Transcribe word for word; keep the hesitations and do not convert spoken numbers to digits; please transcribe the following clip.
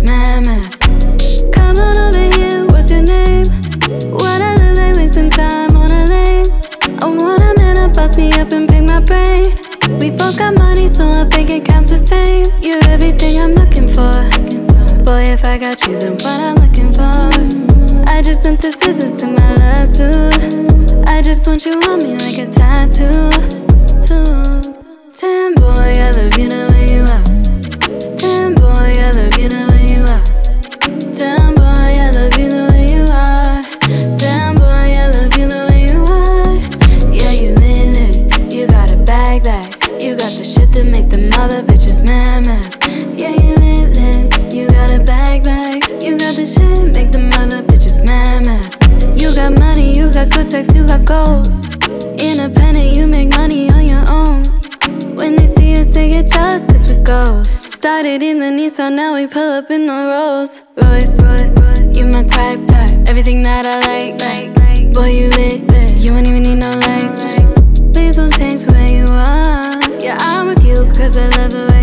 mad, mad. Come on over here, what's your name? What I look like wasting time on a lane. I want a man to bust me up and pick my brain. We both got money, so our bank account's the same. You're everything I'm looking for. Boy, if I got you, then what I'm looking for. I just sent the scissors to my last dude. I just want you on me like a tattoo. Too. Damn boy, I love you the way you are. Damn boy, I love you the way you are. Damn boy, I love you the way you are. Damn boy, I love you the way you are. Yeah, you lit lit, you got a bag bag. You got the shit that make them other bitches mad mad. Yeah, you lit lit, you got a bag bag. You got the shit make them other bitches mad mad. You got money, you got good sex, you got goals. Independent, you make money on your own. When they see us, they get jealous cause we ghosts. Started in the Nissan, now we pull up in the Rolls Royce. You my type, type, everything that I like, like. Boy, you lit, lit, you don't even need no lights. Please don't change where you are. Yeah, I'm with you cause I love the way